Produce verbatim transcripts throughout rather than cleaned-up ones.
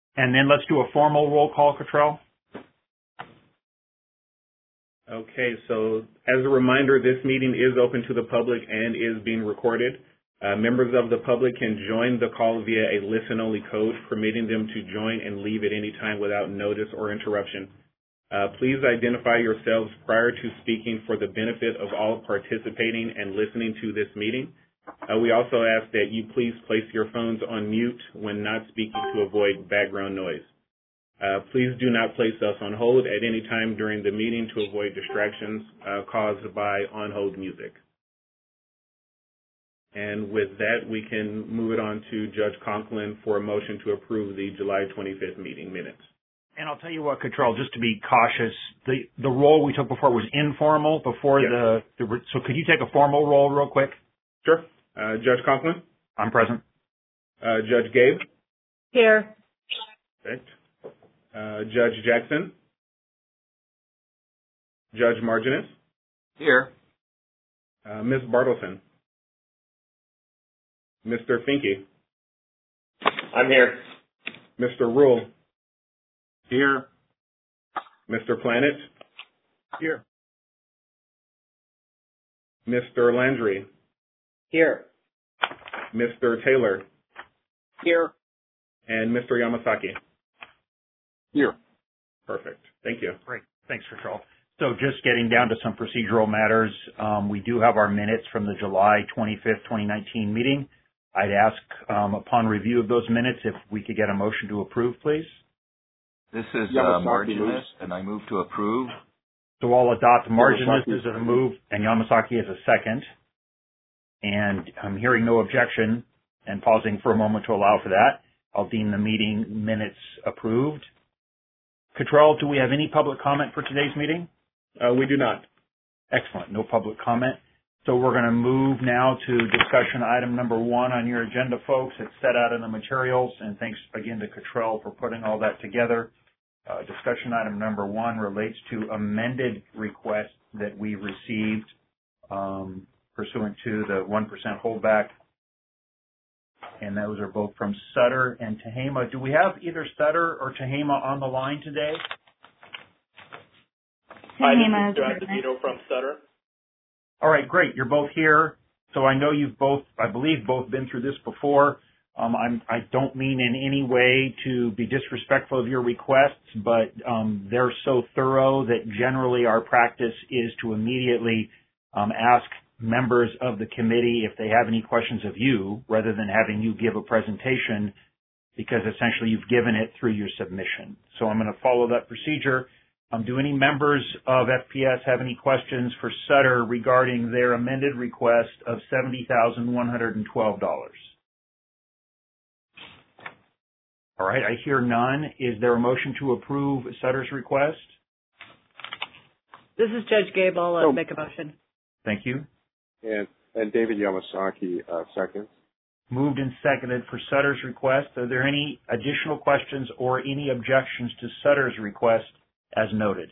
And then let's do a formal roll call, Cottrell. Okay, so as a reminder, this meeting is open to the public and is being recorded. Uh, members of the public can join the call via a listen-only code, permitting them to join and leave at any time without notice or interruption. Uh, please identify yourselves prior to speaking for the benefit of all participating and listening to this meeting. Uh, we also ask that you please place your phones on mute when not speaking to avoid background noise. Uh, please do not place us on hold at any time during the meeting to avoid distractions uh, caused by on-hold music. And with that, we can move it on to Judge Conklin for a motion to approve the July twenty-fifth meeting minutes. And I'll tell you what, Cottrell, just to be cautious, the, the roll we took before was informal before yes. the, the, so could you take a formal roll real quick? Sure. Uh, Judge Conklin? I'm present. Uh, Judge Gabe? Here. Perfect. Uh, Judge Jackson? Judge Marginis? Here. Uh, Miz Bartleson? Mister Finke? I'm here. Mister Rule? Here. Mister Planet? Here. Mister Landry? Here. Mister Taylor? Here. And Mister Yamasaki? Here. Perfect. Thank you. Great. Thanks, Cottrell. So just getting down to some procedural matters, um, we do have our minutes from the July twenty-fifth, twenty nineteen meeting. I'd ask, um, upon review of those minutes, if we could get a motion to approve, please. This is uh, Marginis, and I move to approve. So I'll adopt Marginis as a move and Yamasaki as a second. And I'm hearing no objection and pausing for a moment to allow for that. I'll deem the meeting minutes approved. Cottrell, do we have any public comment for today's meeting? Uh, we do not. Excellent. No public comment. So we're going to move now to discussion item number one on your agenda, folks. It's set out in the materials, and thanks again to Cottrell for putting all that together. Uh, discussion item number one relates to amended requests that we received um, pursuant to the one percent holdback, and those are both from Sutter and Tehama. Do we have either Sutter or Tehama on the line today? Hi, this is John DeVito from Sutter. All right, great. You're both here. So I know you've both, I believe, both been through this before. Um, I'm, I don't mean in any way to be disrespectful of your requests, but um, they're so thorough that generally our practice is to immediately um, ask members of the committee if they have any questions of you, rather than having you give a presentation, because essentially you've given it through your submission. So I'm going to follow that procedure. Um, do any members of F P S have any questions for Sutter regarding their amended request of seventy thousand one hundred twelve dollars? All right, I hear none. Is there a motion to approve Sutter's request? This is Judge Gabe. I'll uh, Oh. make a motion. Thank you. And, and David Yamasaki, uh, second. Moved and seconded for Sutter's request. Are there any additional questions or any objections to Sutter's request as noted?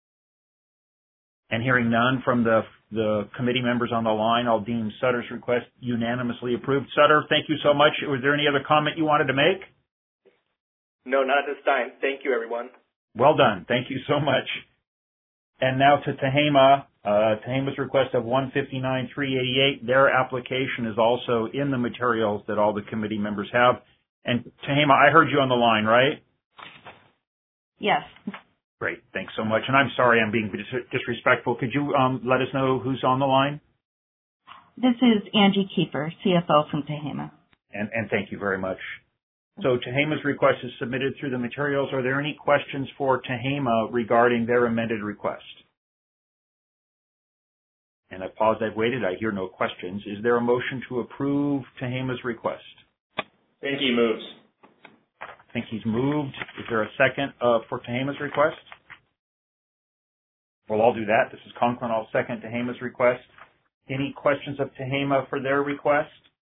And hearing none from the, the committee members on the line, I'll deem Sutter's request unanimously approved. Sutter, thank you so much. Was there any other comment you wanted to make? No, not at this time. Thank you, everyone. Well done. Thank you so much. And now to Tehama. Uh, Tehama's request of one hundred fifty-nine thousand three hundred eighty-eight dollars. Their application is also in the materials that all the committee members have. And Tehama, I heard you on the line, right? Yes. Great. Thanks so much. And I'm sorry I'm being dis- disrespectful. Could you um, let us know who's on the line? This is Angie Kiefer, C F O from Tehama. And, and thank you very much. So Tehama's request is submitted through the materials. Are there any questions for Tehama regarding their amended request? And I paused, I've waited, I hear no questions. Is there a motion to approve Tehama's request? Finke moves. I think he's moved. Is there a second uh, for Tehama's request? Well, I'll do that. This is Conklin. I'll second Tehama's request. Any questions of Tehama for their request?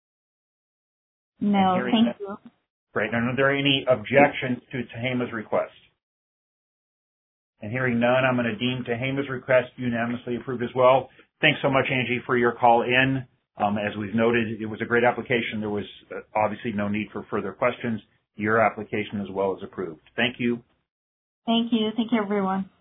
No, thank that. you. Great. And are there any objections to Tehama's request? And hearing none, I'm going to deem Tehama's request unanimously approved as well. Thanks so much, Angie, for your call in. Um, as we've noted, it was a great application. There was uh, obviously no need for further questions. your application as well as approved. Thank you. Thank you. Thank you, everyone.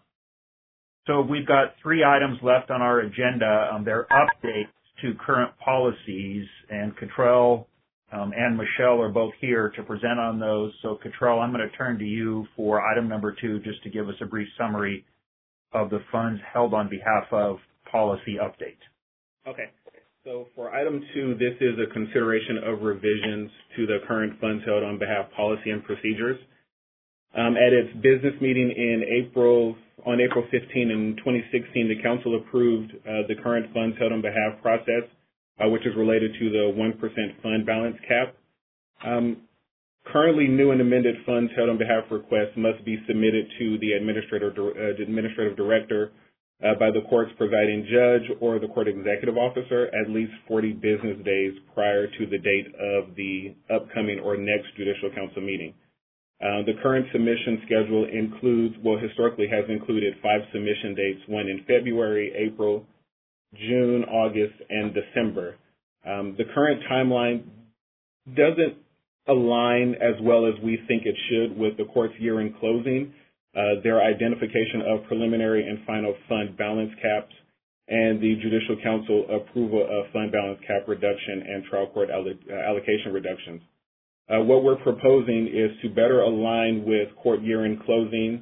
So we've got three items left on our agenda. Um, they're updates to current policies, and Cottrell um, and Michelle are both here to present on those. So Cottrell, I'm going to turn to you for item number two just to give us a brief summary of the funds held on behalf of policy update. Okay. So for item two, this is a consideration of revisions to the current funds held on behalf policy and procedures. Um, at its business meeting in April, on April fifteenth in twenty sixteen, the council approved uh, the current funds held on behalf process, uh, which is related to the one percent fund balance cap. Um, currently, new and amended funds held on behalf requests must be submitted to the administrative, uh, administrative director uh, by the court's presiding judge or the court executive officer at least forty business days prior to the date of the upcoming or next judicial council meeting. Uh, the current submission schedule includes, well, historically has included five submission dates, one in February, April, June, August, and December. Um, the current timeline doesn't align as well as we think it should with the court's year-end closing, uh, their identification of preliminary and final fund balance caps, and the Judicial Council approval of fund balance cap reduction and trial court alloc- uh, allocation reductions. Uh, what we're proposing is to better align with court year-end closing,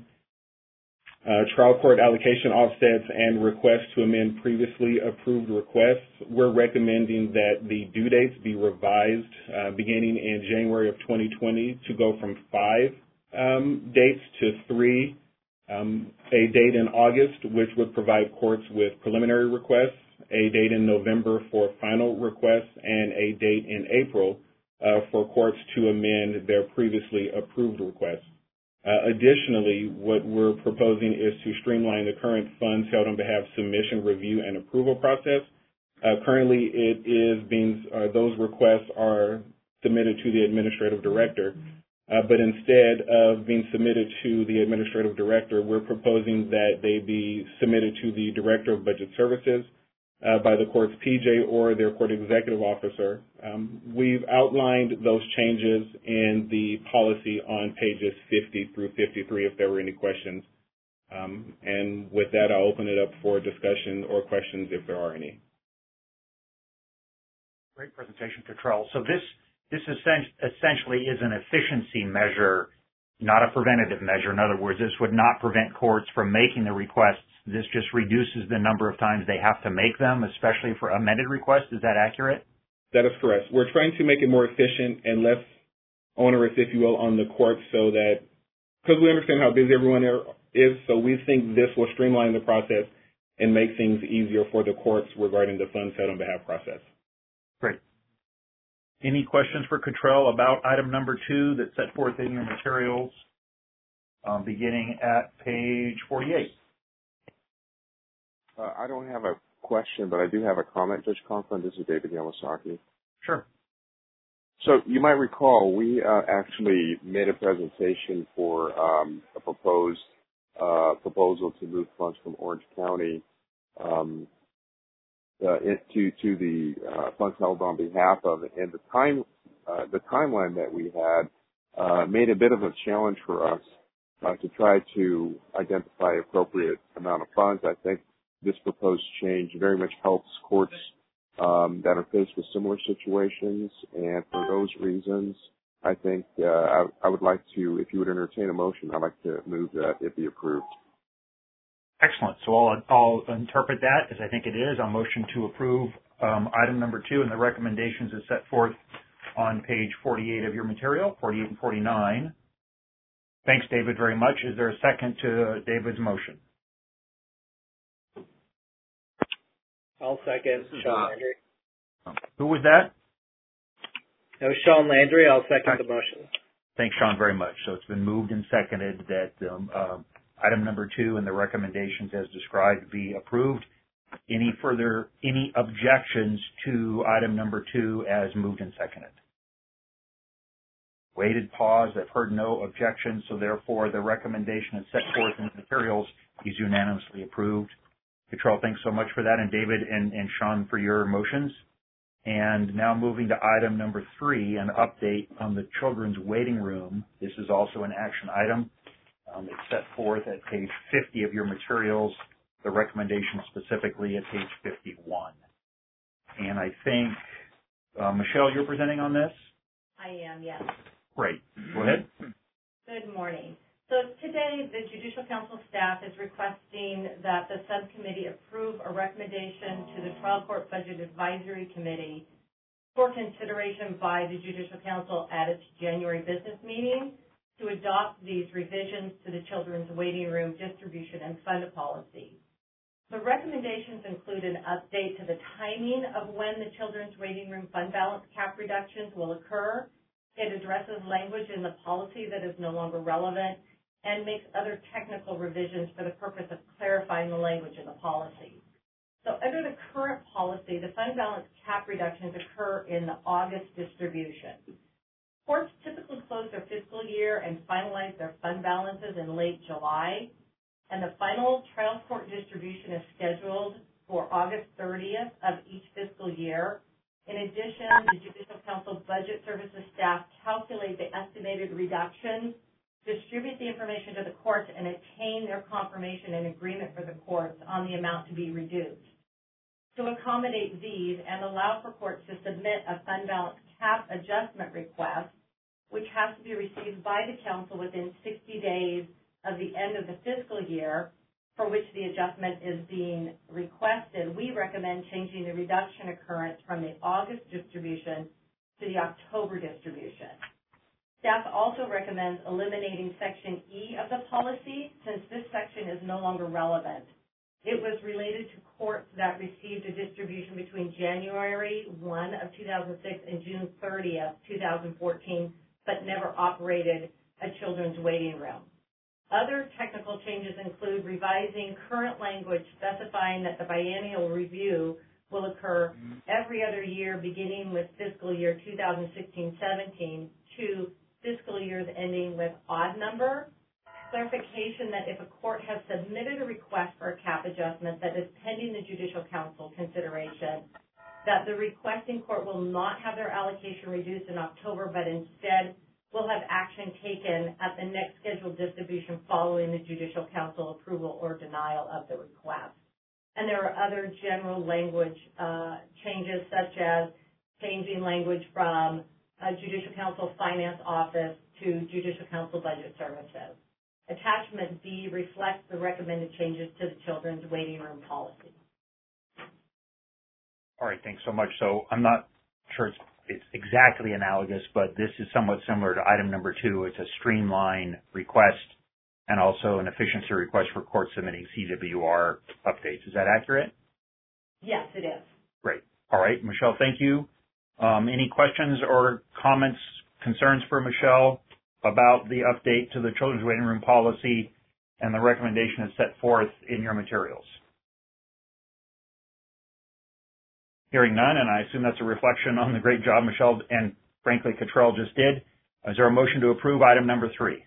uh, trial court allocation offsets, and requests to amend previously approved requests. We're recommending that the due dates be revised uh, beginning in January of twenty twenty to go from five um, dates to three, um, a date in August, which would provide courts with preliminary requests, a date in November for final requests, and a date in April Uh, for courts to amend their previously approved requests. Uh, additionally, what we're proposing is to streamline the current funds held on behalf submission, review, and approval process. Uh, currently, it is being uh, those requests are submitted to the administrative director, uh, but instead of being submitted to the administrative director, we're proposing that they be submitted to the director of budget services, Uh, by the court's P J or their court executive officer. Um, we've outlined those changes in the policy on pages fifty through fifty-three if there were any questions. Um, and with that, I'll open it up for discussion or questions if there are any. Great presentation, Cottrell. So this, this essentially is an efficiency measure, not a preventative measure. In other words, this would not prevent courts from making the requests. This just reduces the number of times they have to make them, especially for amended requests. Is that accurate? That is correct. We're trying to make it more efficient and less onerous, if you will, on the courts so that, because we understand how busy everyone is, so we think this will streamline the process and make things easier for the courts regarding the funds held on behalf process. Great. Any questions for Cottrell about item number two that's set forth in your materials, um, beginning at page forty-eight? Uh, I don't have a question, but I do have a comment, Judge Conklin. This is David Yamasaki. Sure. So you might recall we uh, actually made a presentation for um, a proposed uh, proposal to move funds from Orange County um, uh, to to the uh, funds held on behalf of, and the time uh, the timeline that we had uh, made a bit of a challenge for us uh, to try to identify appropriate amount of funds. I think this proposed change very much helps courts um, that are faced with similar situations, and for those reasons, I think uh, I, I would like to, if you would entertain a motion, I'd like to move that it be approved. Excellent. So I'll, I'll interpret that as I think it is, a motion to approve um, item number two, and the recommendations is set forth on page forty-eight of your material, forty-eight and forty-nine. Thanks, David, very much. Is there a second to David's motion? I'll second Sean Landry. Who was that? No, Sean Landry. I'll second the motion. Thanks, Sean, very much. So it's been moved and seconded that um, uh, item number two and the recommendations as described be approved. Any further, any objections to item number two as moved and seconded? Waited, paused. I've heard no objections, so therefore the recommendation is set forth in the materials is unanimously approved. Cottrell, thanks so much for that, and David and, and Sean for your motions. And now moving to item number three, an update on the children's waiting room. This is also an action item. Um, it's set forth at page fifty of your materials, the recommendation specifically at page fifty-one. And I think, uh, Michelle, you're presenting on this? I am, yes. Great. Go ahead. Good morning. So today, the Judicial Council staff is requesting that the subcommittee approve a recommendation to the Trial Court Budget Advisory Committee for consideration by the Judicial Council at its January business meeting to adopt these revisions to the Children's Waiting Room Distribution and Fund Policy. The recommendations include an update to the timing of when the Children's Waiting Room Fund Balance cap reductions will occur. It addresses language in the policy that is no longer relevant and makes other technical revisions for the purpose of clarifying the language in the policy. So under the current policy, the fund balance cap reductions occur in the August distribution. Courts typically close their fiscal year and finalize their fund balances in late July, and the final trial court distribution is scheduled for August thirtieth of each fiscal year. In addition, the Judicial Council Budget Services staff calculate the estimated reductions, distribute the information to the courts, and attain their confirmation and agreement for the courts on the amount to be reduced. To accommodate these and allow for courts to submit a fund balance cap adjustment request, which has to be received by the council within sixty days of the end of the fiscal year for which the adjustment is being requested, we recommend changing the reduction occurrence from the August distribution to the October distribution. Staff also recommends eliminating Section E of the policy since this section is no longer relevant. It was related to courts that received a distribution between January first of two thousand six and June thirtieth, two thousand fourteen, but never operated a children's waiting room. Other technical changes include revising current language specifying that the biennial review will occur every other year beginning with fiscal year two thousand sixteen seventeen to fiscal years ending with odd number. Clarification that if a court has submitted a request for a cap adjustment that is pending the Judicial Council consideration, that the requesting court will not have their allocation reduced in October, but instead will have action taken at the next scheduled distribution following the Judicial Council approval or denial of the request. And there are other general language uh, changes, such as changing language from a Judicial Council Finance Office to Judicial Council Budget Services. Attachment B reflects the recommended changes to the Children's Waiting Room Policy. All right, thanks so much. So I'm not sure it's, it's exactly analogous, but this is somewhat similar to item number two. It's a streamline request and also an efficiency request for courts submitting C W R updates. Is that accurate? Yes, it is. Great. All right, Michelle, thank you. Um, any questions or comments, concerns for Michelle about the update to the Children's Waiting Room Policy and the recommendation is set forth in your materials? Hearing none, and I assume that's a reflection on the great job Michelle and, frankly, Cottrell just did. Is there a motion to approve item number three?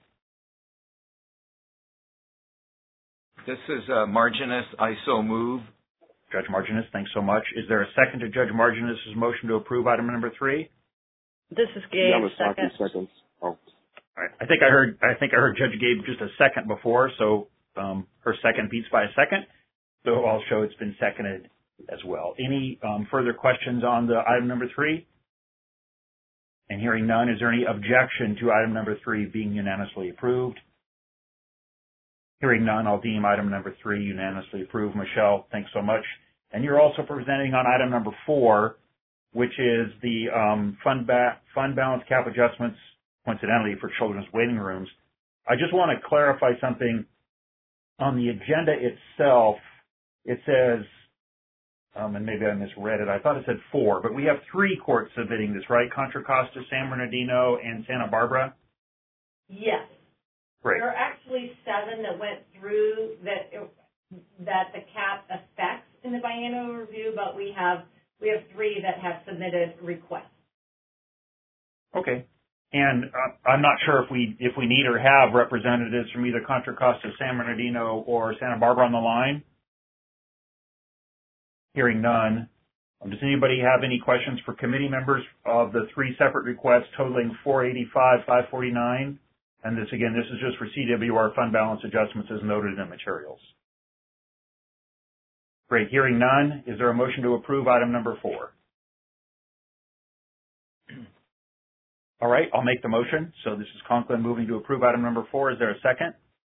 This is uh, Marginis. I so move. Judge Marginis, thanks so much. Is there a second to Judge Marginis' motion to approve item number three? This is Gabe. Yamasaki seconds. Oh. All right. I think I heard. I think I heard Judge Gabe just a second before, so um, her second beats by a second. So I'll show it's been seconded as well. Any um, further questions on the item number three? And hearing none, is there any objection to item number three being unanimously approved? Hearing none, I'll deem item number three unanimously approved. Michelle, thanks so much. And you're also presenting on item number four, which is the um, fund, ba- fund balance cap adjustments, coincidentally, for children's waiting rooms. I just want to clarify something. On the agenda itself, it says, um, and maybe I misread it, I thought it said four, but we have three courts submitting this, right? Contra Costa, San Bernardino, and Santa Barbara? Yes. Great. There are actually seven that went through that it, that the cap affects in the biennial review, but we have we have three that have submitted requests. Okay. And uh, I'm not sure if we if we need or have representatives from either Contra Costa, San Bernardino, or Santa Barbara on the line. Hearing none, Um, does anybody have any questions for committee members of the three separate requests totaling four eighty-five, five forty-nine? And this, again, this is just for C W R fund balance adjustments as noted in the materials. Great. Hearing none, is there a motion to approve item number four? All right, I'll make the motion. So this is Conklin moving to approve item number four. Is there a second?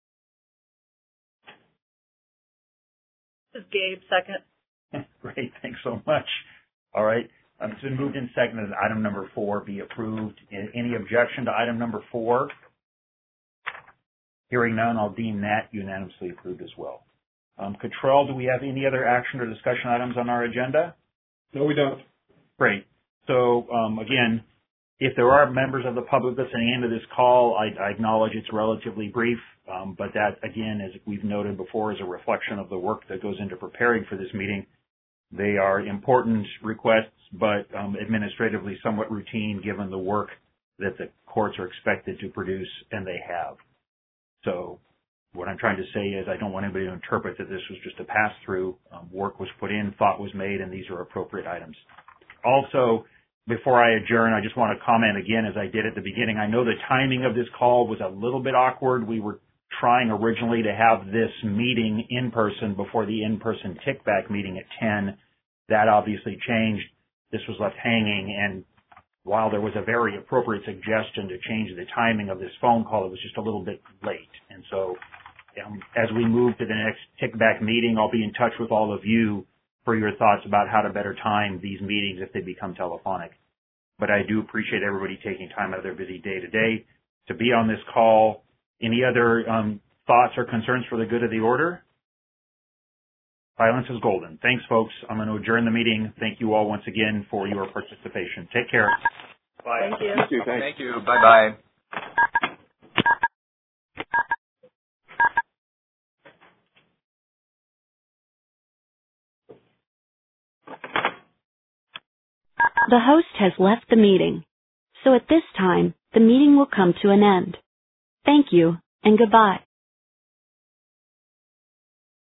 This is Gabe, second. Great, thanks so much. All right, um, it's been moved and seconded that item number four be approved. Any objection to item number four? Hearing none, I'll deem that unanimously approved as well. Um, Cottrell, do we have any other action or discussion items on our agenda? No, we don't. Great. So um, again, if there are members of the public listening into this call, I, I acknowledge it's relatively brief, um, but that, again, as we've noted before, is a reflection of the work that goes into preparing for this meeting. They are important requests, but um, administratively somewhat routine given the work that the courts are expected to produce, and they have. So what I'm trying to say is I don't want anybody to interpret that this was just a pass-through. Um, work was put in, thought was made, and these are appropriate items. Also, before I adjourn, I just want to comment again, as I did at the beginning. I know the timing of this call was a little bit awkward. We were trying originally to have this meeting in person before the in-person Tickback meeting at ten. That obviously changed. This was left hanging, and while there was a very appropriate suggestion to change the timing of this phone call, it was just a little bit late. And so um, as we move to the next Tickback meeting, I'll be in touch with all of you for your thoughts about how to better time these meetings if they become telephonic. But I do appreciate everybody taking time out of their busy day to day to be on this call. Any other um, thoughts or concerns for the good of the order? Silence is golden. Thanks, folks. I'm going to adjourn the meeting. Thank you all once again for your participation. Take care. Bye. Thank you. Thank you. Thanks. Thank you. Bye-bye. The host has left the meeting. So at this time, the meeting will come to an end. Thank you and goodbye.